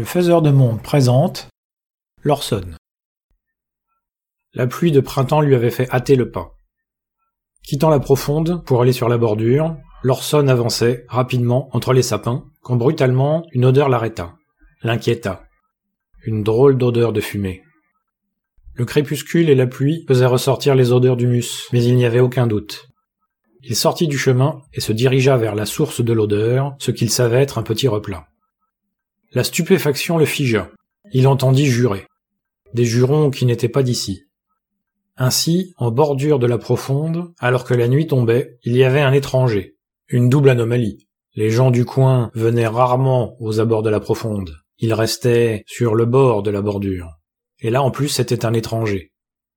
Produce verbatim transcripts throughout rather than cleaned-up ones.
Le faiseur de monde présente l'Orson. La pluie de printemps lui avait fait hâter le pas. Quittant la profonde pour aller sur la bordure, l'Orson avançait rapidement entre les sapins quand brutalement une odeur l'arrêta, l'inquiéta. Une drôle d'odeur de fumée. Le crépuscule et la pluie faisaient ressortir les odeurs d'humus, mais il n'y avait aucun doute. Il sortit du chemin et se dirigea vers la source de l'odeur, ce qu'il savait être un petit replat. La stupéfaction le figea. Il entendit jurer. Des jurons qui n'étaient pas d'ici. Ainsi, en bordure de la profonde, alors que la nuit tombait, il y avait un étranger. Une double anomalie. Les gens du coin venaient rarement aux abords de la profonde. Ils restaient sur le bord de la bordure. Et là, en plus, c'était un étranger.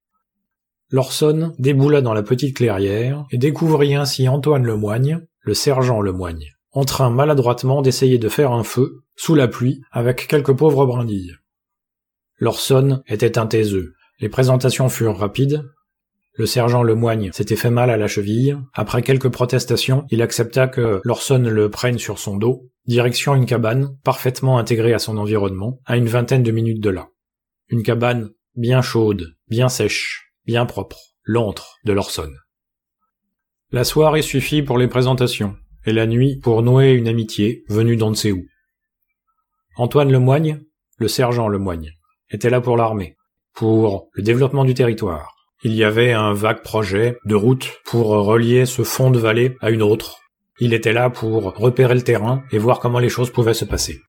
L'Orson déboula dans la petite clairière et découvrit ainsi Antoine Lemoigne, le sergent Lemoigne, en train maladroitement d'essayer de faire un feu, sous la pluie, avec quelques pauvres brindilles. L'Orson était un taiseux. Les présentations furent rapides. Le sergent Lemoigne s'était fait mal à la cheville. Après quelques protestations, il accepta que l'Orson le prenne sur son dos, direction une cabane, parfaitement intégrée à son environnement, à une vingtaine de minutes de là. Une cabane bien chaude, bien sèche, bien propre, l'antre de l'Orson. La soirée suffit pour les présentations, et la nuit pour nouer une amitié venue d'on ne sait où. Antoine Lemoigne, le sergent Lemoigne, était là pour l'armée, pour le développement du territoire. Il y avait un vague projet de route pour relier ce fond de vallée à une autre. Il était là pour repérer le terrain et voir comment les choses pouvaient se passer.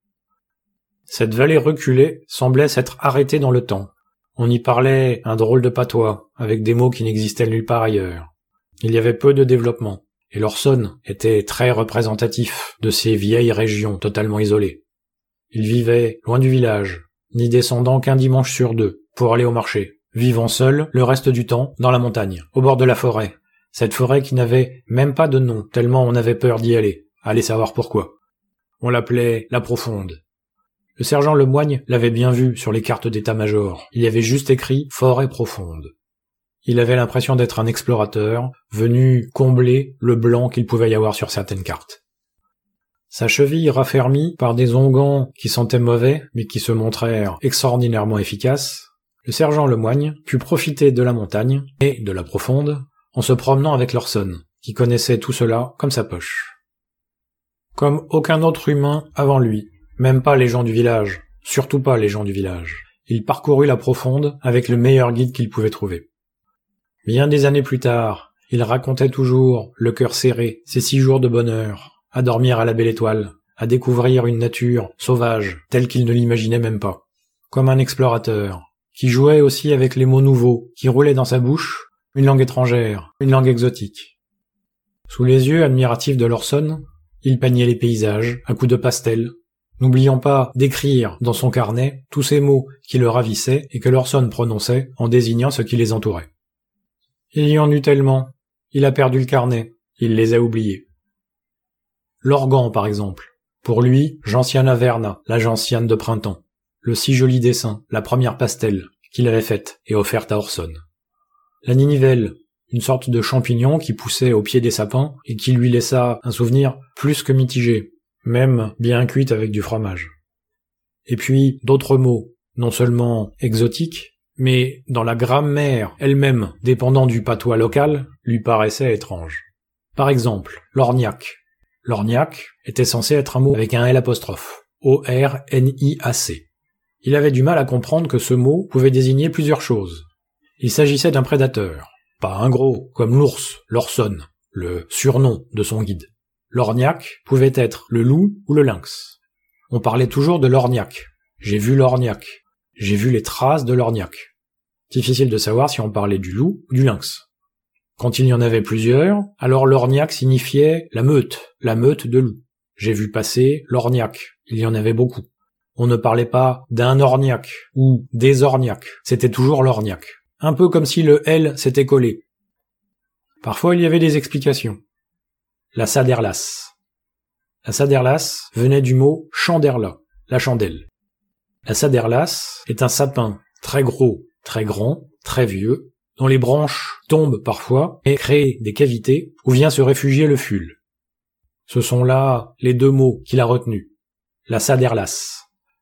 Cette vallée reculée semblait s'être arrêtée dans le temps. On y parlait un drôle de patois, avec des mots qui n'existaient nulle part ailleurs. Il y avait peu de développement, et l'Orson était très représentatif de ces vieilles régions totalement isolées. Il vivait loin du village, n'y descendant qu'un dimanche sur deux, pour aller au marché, vivant seul le reste du temps dans la montagne, au bord de la forêt. Cette forêt qui n'avait même pas de nom, tellement on avait peur d'y aller, allez savoir pourquoi. On l'appelait la Profonde. Le sergent Lemoigne l'avait bien vu sur les cartes d'état-major. Il y avait juste écrit « Forêt profonde ». Il avait l'impression d'être un explorateur, venu combler le blanc qu'il pouvait y avoir sur certaines cartes. Sa cheville raffermie par des onguents qui sentaient mauvais, mais qui se montrèrent extraordinairement efficaces, le sergent Lemoigne put profiter de la montagne et de la profonde en se promenant avec l'Orson, qui connaissait tout cela comme sa poche. Comme aucun autre humain avant lui, même pas les gens du village, surtout pas les gens du village, il parcourut la profonde avec le meilleur guide qu'il pouvait trouver. Bien des années plus tard, il racontait toujours, le cœur serré, ses six jours de bonheur, à dormir à la belle étoile, à découvrir une nature sauvage, telle qu'il ne l'imaginait même pas, comme un explorateur, qui jouait aussi avec les mots nouveaux, qui roulaient dans sa bouche, une langue étrangère, une langue exotique. Sous les yeux admiratifs de l'Orson, il peignait les paysages, à coups de pastel, n'oubliant pas d'écrire dans son carnet tous ces mots qui le ravissaient et que l'Orson prononçait en désignant ce qui les entourait. Il y en eut tellement, il a perdu le carnet, il les a oubliés. L'organ, par exemple. Pour lui, Gentiana verna, la gentiane de printemps. Le si joli dessin, la première pastel, qu'il avait faite et offerte à Orson. La ninivelle, une sorte de champignon qui poussait au pied des sapins et qui lui laissa un souvenir plus que mitigé, même bien cuite avec du fromage. Et puis, d'autres mots, non seulement exotiques, mais dans la grammaire elle-même, dépendant du patois local, lui paraissaient étranges. Par exemple, l'orniaque. L'orniaque était censé être un mot avec un L apostrophe, O R N I A C. Il avait du mal à comprendre que ce mot pouvait désigner plusieurs choses. Il s'agissait d'un prédateur, pas un gros, comme l'ours, l'Orson, le surnom de son guide. L'orniaque pouvait être le loup ou le lynx. On parlait toujours de l'orniaque. J'ai vu l'orniaque. J'ai vu les traces de l'orniaque. Difficile de savoir si on parlait du loup ou du lynx. Quand il y en avait plusieurs, alors l'orniaque signifiait la meute, la meute de loups. J'ai vu passer l'orniaque, il y en avait beaucoup. On ne parlait pas d'un orniaque ou des orniaques, c'était toujours l'orniaque. Un peu comme si le L s'était collé. Parfois il y avait des explications. La saderlas. La saderlas venait du mot chanderla, la chandelle. La saderlas est un sapin très gros, très grand, très vieux, dont les branches tombent parfois et créent des cavités où vient se réfugier le ful. Ce sont là les deux mots qu'il a retenus. La saderlas.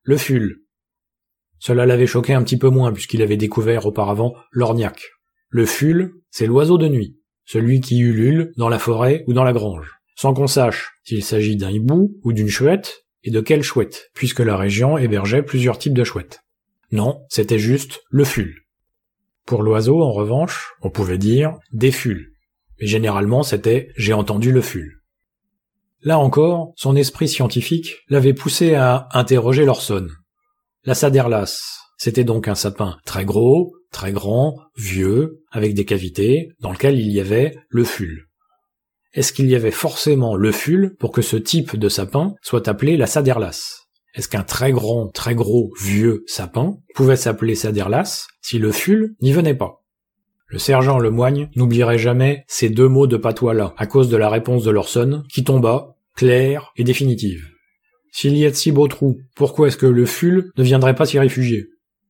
le ful. Cela l'avait choqué un petit peu moins puisqu'il avait découvert auparavant l'orniaque. Le ful, c'est l'oiseau de nuit, celui qui ulule dans la forêt ou dans la grange, sans qu'on sache s'il s'agit d'un hibou ou d'une chouette, et de quelle chouette, puisque la région hébergeait plusieurs types de chouettes. Non, c'était juste le ful. Pour l'oiseau, en revanche, on pouvait dire des fuls, mais généralement c'était « j'ai entendu le ful ». Là encore, son esprit scientifique l'avait poussé à interroger l'Orson. La saderlas, c'était donc un sapin très gros, très grand, vieux, avec des cavités, dans lequel il y avait le ful. Est-ce qu'il y avait forcément le ful pour que ce type de sapin soit appelé la saderlas? Est-ce qu'un très grand, très gros, vieux sapin pouvait s'appeler saderlas si le ful n'y venait pas? Le sergent Lemoigne n'oublierait jamais ces deux mots de patois-là, à cause de la réponse de l'Orson, qui tomba, claire et définitive. S'il y a de si beaux trous, pourquoi est-ce que le ful ne viendrait pas s'y réfugier?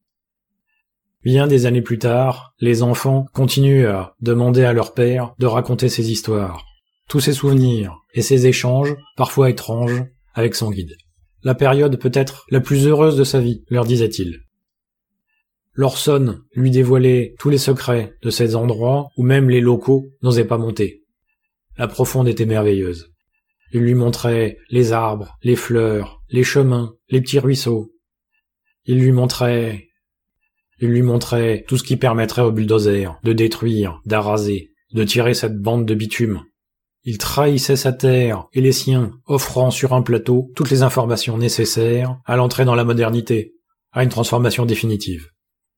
Bien des années plus tard, les enfants continuent à demander à leur père de raconter ces histoires, tous ces souvenirs et ces échanges, parfois étranges, avec son guide. La période peut-être la plus heureuse de sa vie, leur disait-il. L'Orson lui dévoilait tous les secrets de ces endroits où même les locaux n'osaient pas monter. La profonde était merveilleuse. Il lui montrait les arbres, les fleurs, les chemins, les petits ruisseaux. Il lui montrait... Il lui montrait tout ce qui permettrait au bulldozer de détruire, d'araser, de tirer cette bande de bitume. Il trahissait sa terre et les siens, offrant sur un plateau toutes les informations nécessaires à l'entrée dans la modernité, à une transformation définitive.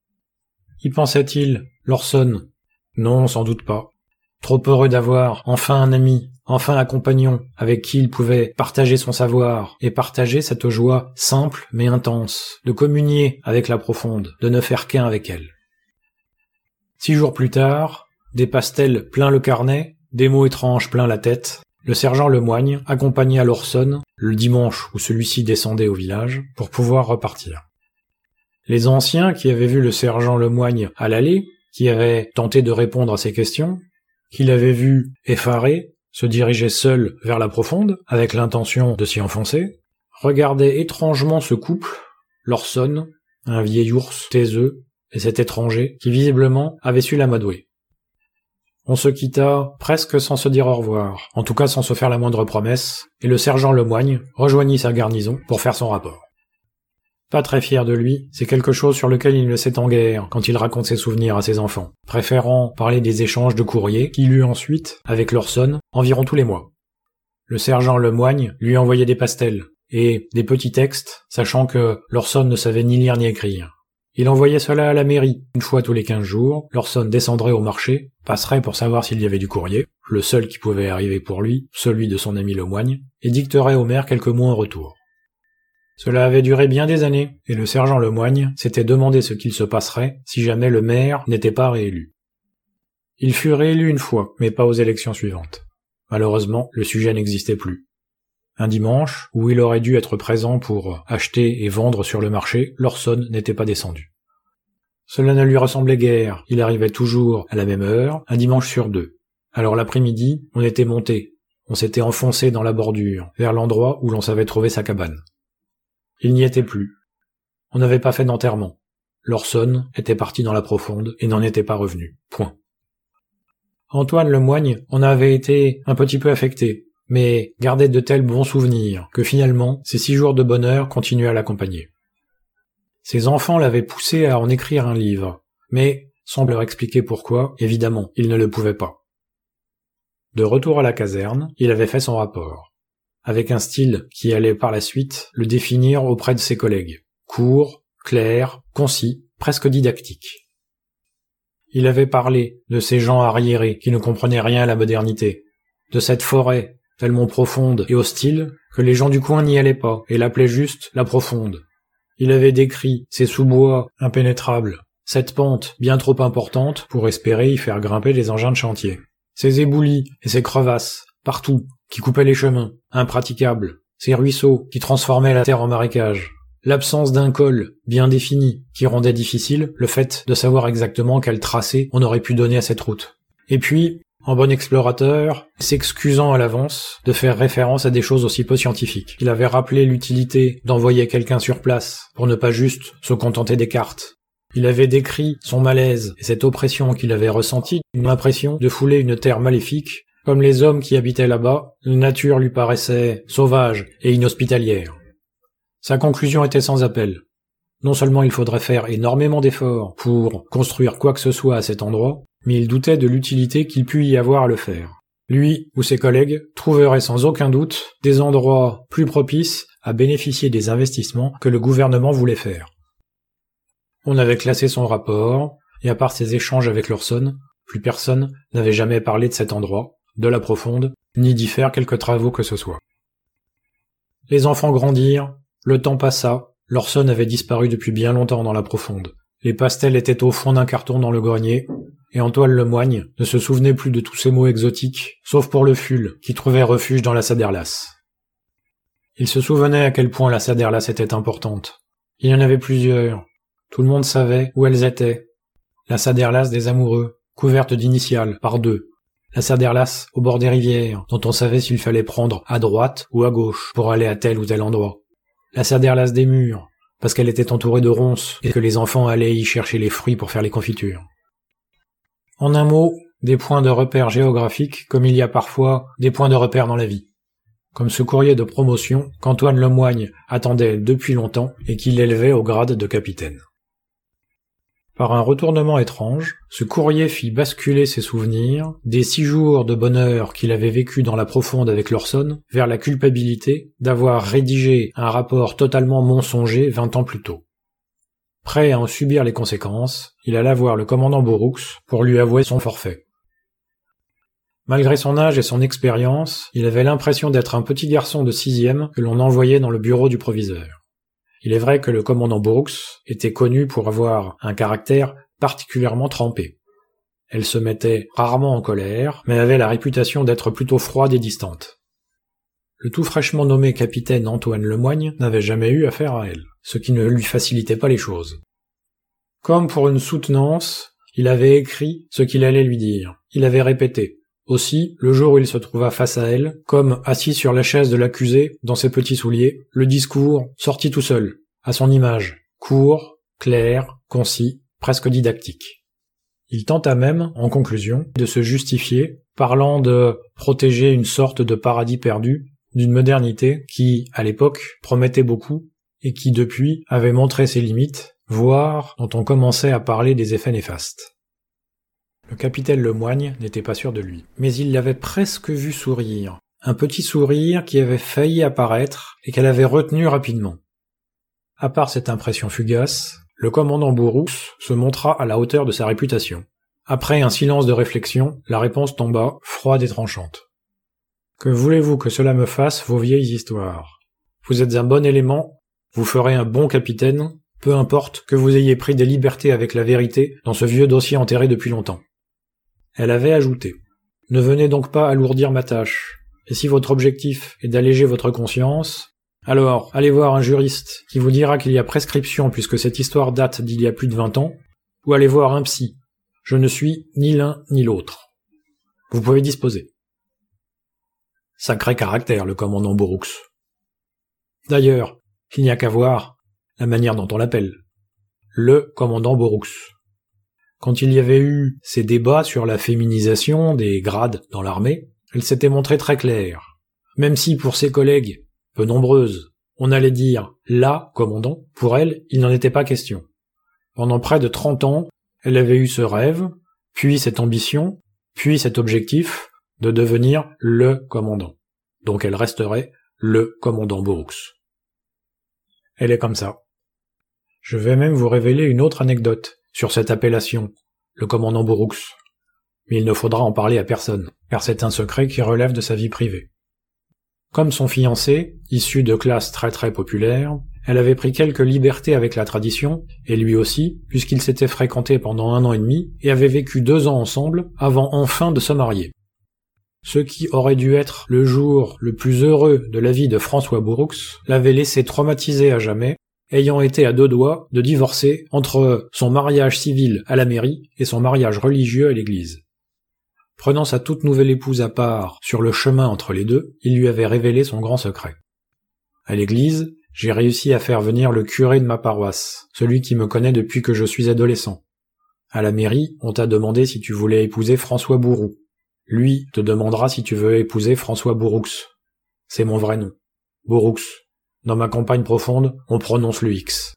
Y pensait-il, l'Orson? Non, sans doute pas. Trop heureux d'avoir enfin un ami, enfin un compagnon, avec qui il pouvait partager son savoir, et partager cette joie simple mais intense, de communier avec la profonde, de ne faire qu'un avec elle. Six jours plus tard, des pastels plein le carnet, des mots étranges plein la tête, le sergent Lemoigne accompagna l'Orson, le dimanche où celui-ci descendait au village, pour pouvoir repartir. Les anciens qui avaient vu le sergent Lemoigne à l'allée, qui avaient tenté de répondre à ses questions, qui l'avaient vu effaré, se diriger seul vers la profonde, avec l'intention de s'y enfoncer, regardaient étrangement ce couple, l'Orson, un vieil ours taiseux, et cet étranger qui visiblement avait su l'amadouer. On se quitta presque sans se dire au revoir, en tout cas sans se faire la moindre promesse, et le sergent Lemoigne rejoignit sa garnison pour faire son rapport. Pas très fier de lui, c'est quelque chose sur lequel il ne s'étend guère quand il raconte ses souvenirs à ses enfants, préférant parler des échanges de courriers qu'il eut ensuite avec l'Orson environ tous les mois. Le sergent Lemoigne lui envoyait des pastels et des petits textes, sachant que l'Orson ne savait ni lire ni écrire. Il envoyait cela à la mairie. Une fois tous les quinze jours, l'Orson descendrait au marché, passerait pour savoir s'il y avait du courrier, le seul qui pouvait arriver pour lui, celui de son ami Lemoigne, et dicterait au maire quelques mots en retour. Cela avait duré bien des années, et le sergent Lemoigne s'était demandé ce qu'il se passerait si jamais le maire n'était pas réélu. Il fut réélu une fois, mais pas aux élections suivantes. Malheureusement, le sujet n'existait plus. Un dimanche, où il aurait dû être présent pour acheter et vendre sur le marché, l'Orson n'était pas descendu. Cela ne lui ressemblait guère, il arrivait toujours à la même heure, un dimanche sur deux. Alors l'après-midi, on était monté, on s'était enfoncé dans la bordure, vers l'endroit où l'on savait trouver sa cabane. Il n'y était plus. On n'avait pas fait d'enterrement. L'Orson était parti dans la profonde et n'en était pas revenu. Point. Antoine Lemoigne en avait été un petit peu affecté, mais gardait de tels bons souvenirs que finalement, ces six jours de bonheur continuaient à l'accompagner. Ses enfants l'avaient poussé à en écrire un livre, mais, sans leur expliquer pourquoi, évidemment, il ne le pouvait pas. De retour à la caserne, il avait fait son rapport, avec un style qui allait par la suite le définir auprès de ses collègues. Court, clair, concis, presque didactique. Il avait parlé de ces gens arriérés qui ne comprenaient rien à la modernité, de cette forêt tellement profonde et hostile que les gens du coin n'y allaient pas et l'appelaient juste la profonde. Il avait décrit ces sous-bois impénétrables, cette pente bien trop importante pour espérer y faire grimper les engins de chantier, ces éboulis et ces crevasses, partout, qui coupaient les chemins, impraticables, ces ruisseaux qui transformaient la terre en marécage, l'absence d'un col bien défini qui rendait difficile le fait de savoir exactement quel tracé on aurait pu donner à cette route. Et puis, en bon explorateur, s'excusant à l'avance de faire référence à des choses aussi peu scientifiques. Il avait rappelé l'utilité d'envoyer quelqu'un sur place pour ne pas juste se contenter des cartes. Il avait décrit son malaise et cette oppression qu'il avait ressentie, une impression de fouler une terre maléfique. Comme les hommes qui habitaient là-bas, la nature lui paraissait sauvage et inhospitalière. Sa conclusion était sans appel. Non seulement il faudrait faire énormément d'efforts pour construire quoi que ce soit à cet endroit, mais il doutait de l'utilité qu'il pût y avoir à le faire. Lui ou ses collègues trouveraient sans aucun doute des endroits plus propices à bénéficier des investissements que le gouvernement voulait faire. On avait classé son rapport, et à part ses échanges avec Lawson, plus personne n'avait jamais parlé de cet endroit, de la Profonde, ni d'y faire quelque travaux que ce soit. Les enfants grandirent, le temps passa, Lawson avait disparu depuis bien longtemps dans la Profonde. Les pastels étaient au fond d'un carton dans le grenier, et Antoine Lemoigne ne se souvenait plus de tous ces mots exotiques, sauf pour le ful, qui trouvait refuge dans la Saderlas. Il se souvenait à quel point la Saderlas était importante. Il y en avait plusieurs. Tout le monde savait où elles étaient. La Saderlas des amoureux, couverte d'initiales, par deux. La Saderlas au bord des rivières, dont on savait s'il fallait prendre à droite ou à gauche pour aller à tel ou tel endroit. La Saderlas des murs, parce qu'elle était entourée de ronces et que les enfants allaient y chercher les fruits pour faire les confitures. En un mot, des points de repère géographiques comme il y a parfois des points de repère dans la vie. Comme ce courrier de promotion qu'Antoine Lemoigne attendait depuis longtemps et qui l'élevait au grade de capitaine. Par un retournement étrange, ce courrier fit basculer ses souvenirs des six jours de bonheur qu'il avait vécu dans la Profonde avec Lawson vers la culpabilité d'avoir rédigé un rapport totalement mensonger vingt ans plus tôt. Prêt à en subir les conséquences, il alla voir le commandant Bourroux pour lui avouer son forfait. Malgré son âge et son expérience, il avait l'impression d'être un petit garçon de sixième que l'on envoyait dans le bureau du proviseur. Il est vrai que le commandant Bourroux était connu pour avoir un caractère particulièrement trempé. Elle se mettait rarement en colère, mais avait la réputation d'être plutôt froide et distante. Le tout fraîchement nommé capitaine Antoine Lemoigne n'avait jamais eu affaire à elle, ce qui ne lui facilitait pas les choses. Comme pour une soutenance, il avait écrit ce qu'il allait lui dire. Il avait répété. Aussi, le jour où il se trouva face à elle, comme assis sur la chaise de l'accusé, dans ses petits souliers, le discours sortit tout seul, à son image, court, clair, concis, presque didactique. Il tenta même, en conclusion, de se justifier, parlant de protéger une sorte de paradis perdu, d'une modernité qui, à l'époque, promettait beaucoup, et qui depuis avait montré ses limites, voire dont on commençait à parler des effets néfastes. Le capitaine Lemoigne n'était pas sûr de lui, mais il l'avait presque vu sourire, un petit sourire qui avait failli apparaître et qu'elle avait retenu rapidement. À part cette impression fugace, le commandant Bourroux se montra à la hauteur de sa réputation. Après un silence de réflexion, la réponse tomba, froide et tranchante. « Que voulez-vous que cela me fasse, vos vieilles histoires ? Vous êtes un bon élément, vous ferez un bon capitaine, peu importe que vous ayez pris des libertés avec la vérité dans ce vieux dossier enterré depuis longtemps. » Elle avait ajouté. « Ne venez donc pas alourdir ma tâche. Et si votre objectif est d'alléger votre conscience, alors allez voir un juriste qui vous dira qu'il y a prescription puisque cette histoire date d'il y a plus de vingt ans, ou allez voir un psy. Je ne suis ni l'un ni l'autre. Vous pouvez disposer. » Sacré caractère, le commandant Bourroux. D'ailleurs, il n'y a qu'à voir la manière dont on l'appelle. Le commandant Bourroux. Quand il y avait eu ces débats sur la féminisation des grades dans l'armée, elle s'était montrée très claire. Même si pour ses collègues, peu nombreuses, on allait dire « la commandant », pour elle, il n'en était pas question. Pendant près de trente ans, elle avait eu ce rêve, puis cette ambition, puis cet objectif de devenir le commandant. Donc elle resterait le commandant Bourroux. Elle est comme ça. Je vais même vous révéler une autre anecdote sur cette appellation, le commandant Bourroux. Mais il ne faudra en parler à personne, car c'est un secret qui relève de sa vie privée. Comme son fiancé, issu de classes très très populaires, elle avait pris quelques libertés avec la tradition, et lui aussi, puisqu'ils s'étaient fréquentés pendant un an et demi, et avaient vécu deux ans ensemble, avant enfin de se marier. Ce qui aurait dû être le jour le plus heureux de la vie de François Bourroux l'avait laissé traumatisé à jamais, ayant été à deux doigts de divorcer entre son mariage civil à la mairie et son mariage religieux à l'église. Prenant sa toute nouvelle épouse à part sur le chemin entre les deux, il lui avait révélé son grand secret. À l'église, j'ai réussi à faire venir le curé de ma paroisse, celui qui me connaît depuis que je suis adolescent. À la mairie, on t'a demandé si tu voulais épouser François Bourroux. Lui te demandera si tu veux épouser François Bourroux. C'est mon vrai nom. Bourroux. Dans ma campagne profonde, on prononce le X.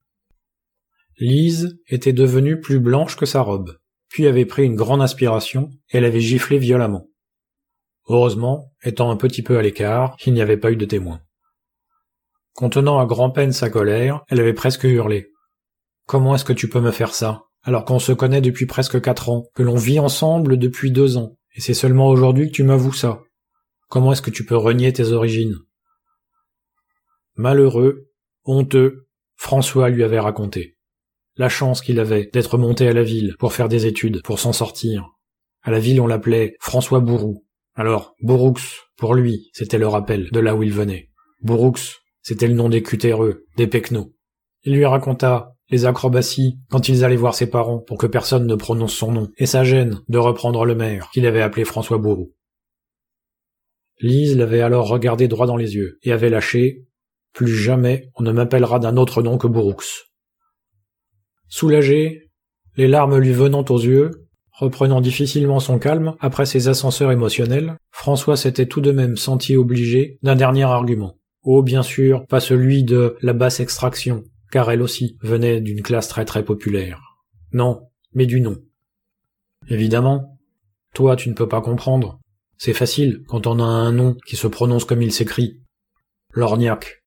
Lise était devenue plus blanche que sa robe, puis avait pris une grande inspiration, et elle avait giflé violemment. Heureusement, étant un petit peu à l'écart, il n'y avait pas eu de témoin. Contenant à grand-peine sa colère, elle avait presque hurlé. « Comment est-ce que tu peux me faire ça, alors qu'on se connaît depuis presque quatre ans, que l'on vit ensemble depuis deux ans, et c'est seulement aujourd'hui que tu m'avoues ça? Comment est-ce que tu peux renier tes origines ?» Malheureux, honteux, François lui avait raconté. La chance qu'il avait d'être monté à la ville pour faire des études, pour s'en sortir. À la ville, on l'appelait François Bourroux. Alors, Bourroux, pour lui, c'était le rappel de là où il venait. Bourroux, c'était le nom des cutéreux, des pecnos. Il lui raconta les acrobaties quand ils allaient voir ses parents pour que personne ne prononce son nom, et sa gêne de reprendre le maire qu'il avait appelé François Bourroux. Lise l'avait alors regardé droit dans les yeux et avait lâché « Plus jamais on ne m'appellera d'un autre nom que Bourroux ». Soulagé, les larmes lui venant aux yeux, reprenant difficilement son calme après ses ascenseurs émotionnels, François s'était tout de même senti obligé d'un dernier argument. Oh, bien sûr, pas celui de la basse extraction, car elle aussi venait d'une classe très très populaire. Non, mais du nom. Évidemment, toi tu ne peux pas comprendre. C'est facile quand on a un nom qui se prononce comme il s'écrit. Lorgnac.